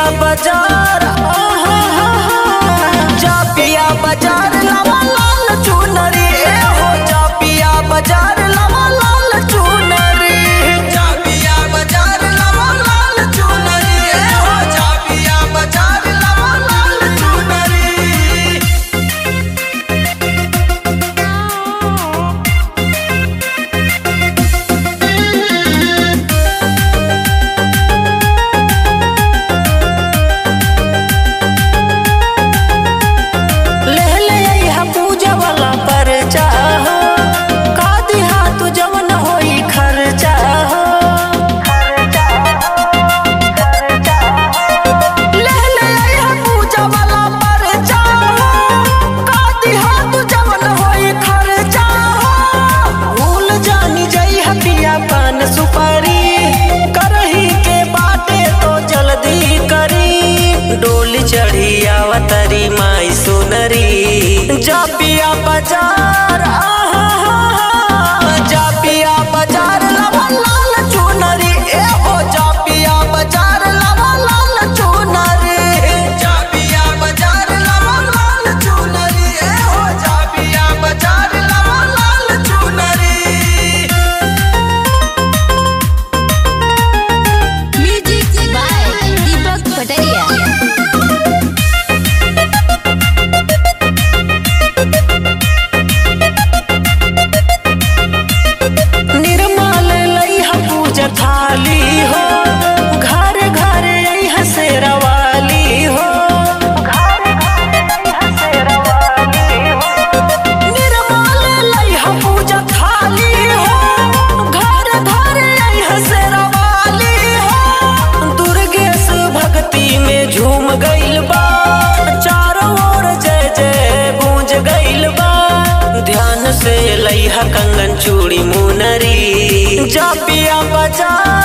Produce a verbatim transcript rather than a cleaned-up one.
पिया बाजार जा पिया बाजार लावा लाल चुनरी ए हो जा पिया बाजार लावा लाल चुनरी जा पिया बाजार लावा लाल चुनरी ए हो जा पिया बाजार लावा लाल चुनरी। चढ़ी आवतरी माई सुनरी जा पिया बाजार जा पिया बाजार लावा लाल चुनरी ए हो जा पिया बाजार लावा लाल चुनरी जा पिया बाजार लावा लाल चुनरी ए हो जा पिया बाजार लावा लाल चुनरी। म्यूजिक बाय दीपक पटरिया। थाली हो घर घर यही शेरवाली हो निर्मल लइहा पूजा थाली हो घर घर यही शेरवाली हो दुर्गेश भक्ति में झूम गइल बा चारों ओर जय जय गूंज गइल बा ध्यान से लइहा कंगन चूड़ी मुनरी जा पिया बाजार।